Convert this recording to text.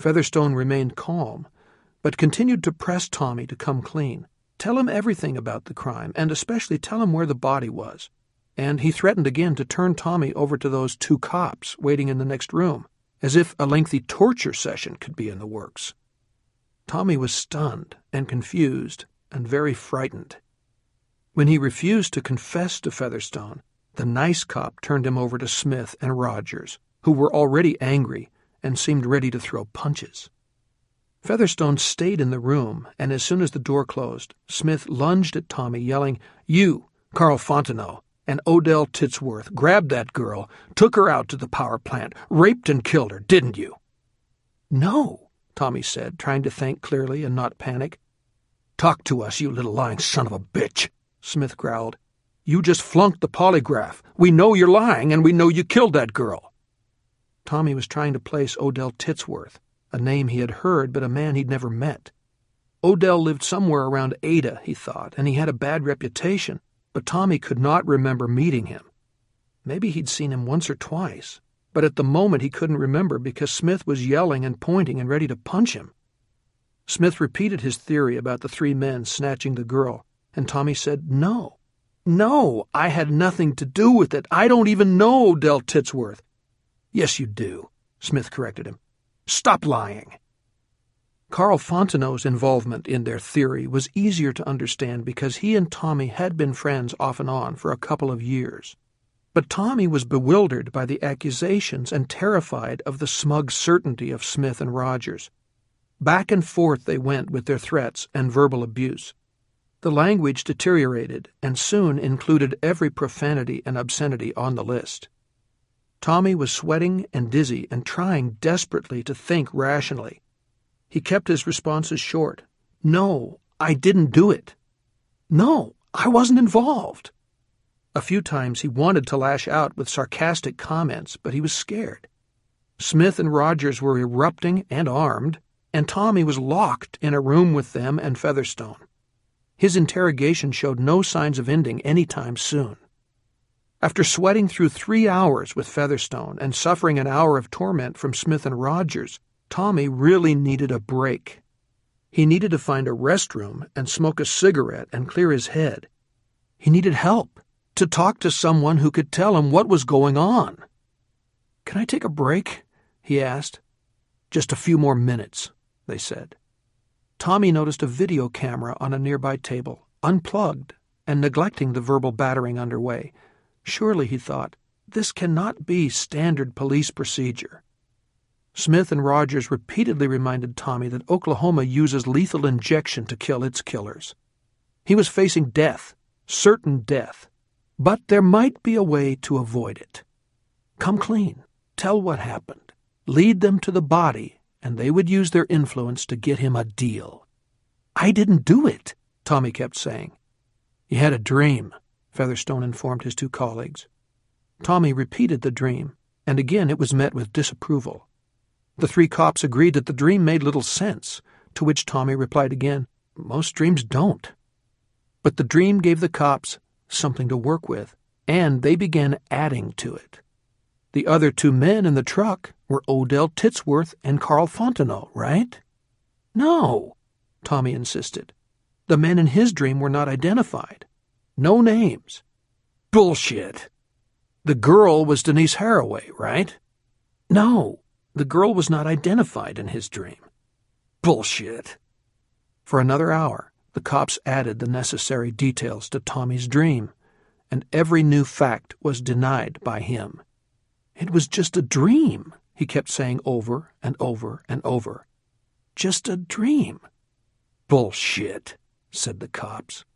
Featherstone remained calm, but continued to press Tommy to come clean. Tell him everything about the crime, and especially tell him where the body was. And he threatened again to turn Tommy over to those 2 cops waiting in the next room, as if a lengthy torture session could be in the works. Tommy was stunned and confused and very frightened. When he refused to confess to Featherstone, the nice cop turned him over to Smith and Rogers, who were already angry and seemed ready to throw punches. Featherstone stayed in the room, and as soon as the door closed, Smith lunged at Tommy, yelling, "You, Carl Fontenot, and Odell Titsworth, grabbed that girl, took her out to the power plant, raped and killed her, didn't you?" "No," Tommy said, trying to think clearly and not panic. "Talk to us, you little lying son of a bitch," Smith growled. "You just flunked the polygraph. We know you're lying, and we know you killed that girl." Tommy was trying to place Odell Titsworth, a name he had heard but a man he'd never met. Odell lived somewhere around Ada, he thought, and he had a bad reputation, but Tommy could not remember meeting him. Maybe he'd seen him once or twice, but at the moment he couldn't remember because Smith was yelling and pointing and ready to punch him. Smith repeated his theory about the 3 men snatching the girl, and Tommy said, "No, I had nothing to do with it. I don't even know Odell Titsworth." "Yes, you do," Smith corrected him. "Stop lying." Carl Fontenot's involvement in their theory was easier to understand because he and Tommy had been friends off and on for a couple of years. But Tommy was bewildered by the accusations and terrified of the smug certainty of Smith and Rogers. Back and forth they went with their threats and verbal abuse. The language deteriorated and soon included every profanity and obscenity on the list. Tommy was sweating and dizzy and trying desperately to think rationally. He kept his responses short. "No, I didn't do it. No, I wasn't involved." A few times he wanted to lash out with sarcastic comments, but he was scared. Smith and Rogers were erupting and armed, and Tommy was locked in a room with them and Featherstone. His interrogation showed no signs of ending any time soon. After sweating through 3 hours with Featherstone and suffering an hour of torment from Smith and Rogers, Tommy really needed a break. He needed to find a restroom and smoke a cigarette and clear his head. He needed help, to talk to someone who could tell him what was going on. "Can I take a break?" he asked. "Just a few more minutes," they said. Tommy noticed a video camera on a nearby table, unplugged and neglecting the verbal battering underway. Surely, he thought, this cannot be standard police procedure. Smith and Rogers repeatedly reminded Tommy that Oklahoma uses lethal injection to kill its killers. He was facing death, certain death, but there might be a way to avoid it. Come clean, tell what happened, lead them to the body, and they would use their influence to get him a deal. "I didn't do it," Tommy kept saying. "You had a dream," Featherstone informed his 2 colleagues. Tommy repeated the dream, and again it was met with disapproval. The 3 cops agreed that the dream made little sense, to which Tommy replied again, "Most dreams don't." But the dream gave the cops something to work with, and they began adding to it. The other 2 men in the truck were Odell Titsworth and Carl Fontenot, right? "No," Tommy insisted. "The men in his dream were not identified. No names." "Bullshit. The girl was Denise Haraway, right?" "No, the girl was not identified in his dream." "Bullshit." For another hour, the cops added the necessary details to Tommy's dream, and every new fact was denied by him. "It was just a dream," he kept saying over and over and over. "Just a dream." "Bullshit," said the cops.